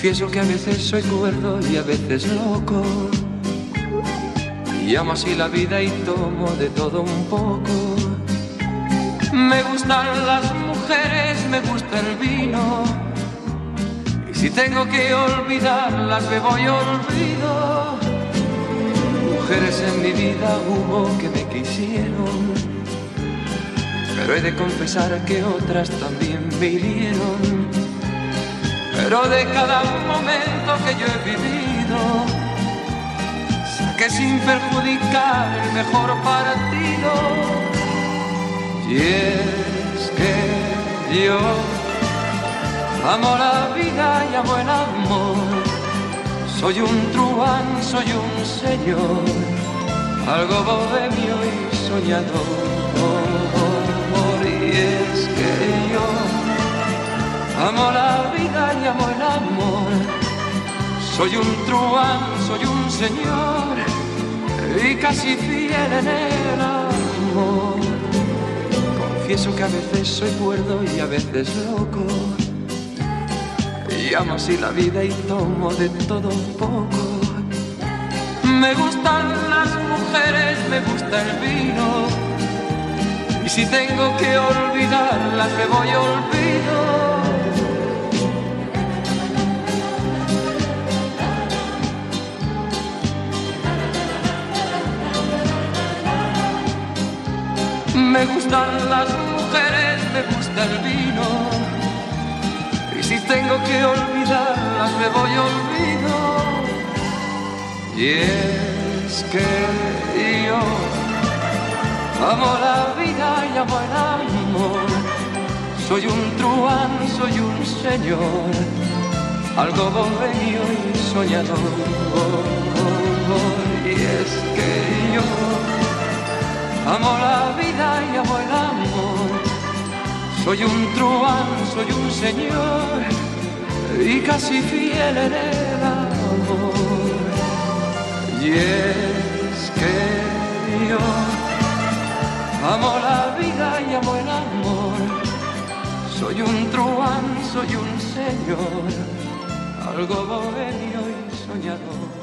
Confieso que a veces soy cuerdo y a veces loco, y amo así la vida y tomo de todo un poco. Me gustan las mujeres, me gusta el vino, y si tengo que olvidarlas bebo y olvido. Mujeres en mi vida hubo que me quisieron, pero he de confesar que otras también me hirieron. Pero de cada momento que yo he vivido, saqué sin perjudicar el mejor partido. Y es que yo amo la vida y amo el amor. Soy un truán, soy un señor, algo bohemio y soñador. Y es que yo amo la vida y amo el amor. Soy un truán, soy un señor y casi fiel en el amor. Confieso que a veces soy cuerdo y a veces loco, y amo así la vida y tomo de todo un poco. Me gustan las mujeres, me gusta el vino, y si tengo que olvidarlas me voy y olvido. Me gustan las mujeres, me gusta el vino, y si tengo que olvidarlas me voy y olvido. Y es que yo amo la vida y amo el amor. Soy un truán, soy un señor, algo bohemio y soñador. Y es que yo amo la vida y amo el amor. Soy un truán, soy un señor y casi fiel en el amor. Y es que yo amo la vida y amo el amor. Soy un truán, soy un señor, algo bohemio y soñador.